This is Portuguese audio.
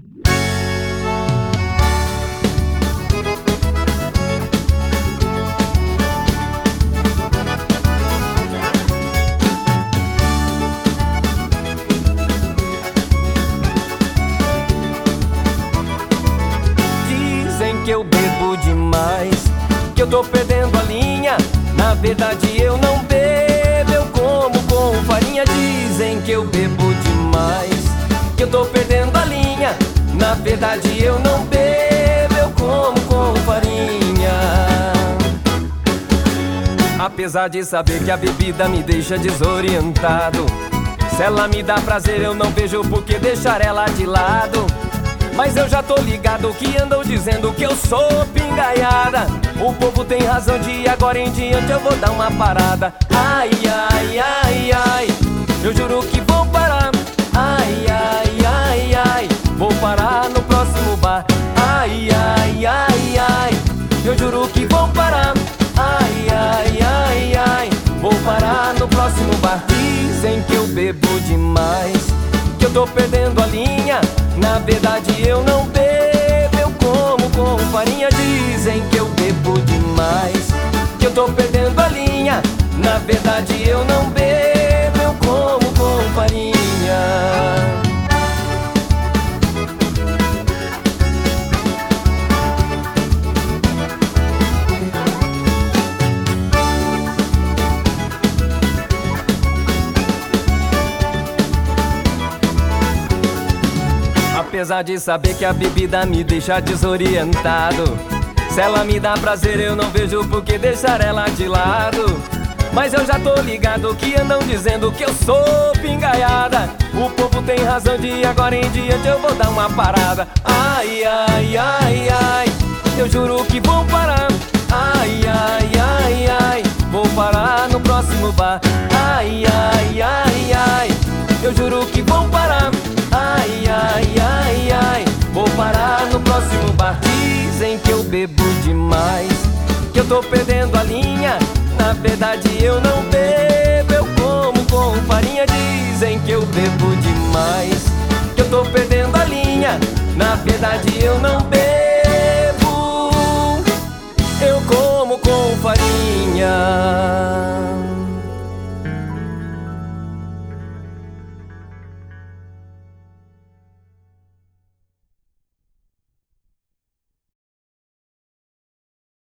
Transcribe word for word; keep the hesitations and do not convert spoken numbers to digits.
Dizem que eu bebo demais, que eu tô perdendo a linha. Na verdade eu não bebo, eu como com farinha. Dizem que eu bebo demais, que eu tô perdendo a linha. Na verdade eu não bebo, eu como com farinha. Apesar de saber que a bebida me deixa desorientado, se ela me dá prazer eu não vejo por que deixar ela de lado. Mas eu já tô ligado que andam dizendo que eu sou pingaiada. O povo tem razão, de agora em diante eu vou dar uma parada. Ai, ai, ai, ai, eu juro que vou parar. Ai, ai, ai, ai, vou parar no próximo bar. Ai, ai, ai, ai, eu juro que vou parar. Ai, ai, ai, ai, vou parar no próximo bar. Dizem que eu bebo demais, que eu tô perdendo a linha. Na verdade eu não bebo, eu como com farinha. Dizem que eu bebo demais, que eu tô perdendo a linha. Na verdade eu não bebo, eu como com farinha. Apesar de saber que a bebida me deixa desorientado, se ela me dá prazer eu não vejo por que deixar ela de lado. Mas eu já tô ligado que andam dizendo que eu sou pingaiada. O povo tem razão, de agora em diante eu vou dar uma parada. Ai, ai, ai, ai, eu juro que vou parar. Ai, ai, ai, ai, vou parar no próximo bar. Ai, ai, ai, ai, eu juro que vou parar. Ai, ai, ai, ai, vou parar no próximo bar. Dizem que eu bebo demais, que eu tô perdendo a linha. Na verdade eu não bebo, eu como com farinha. Dizem que eu bebo demais, que eu tô perdendo a linha. Na verdade eu não bebo.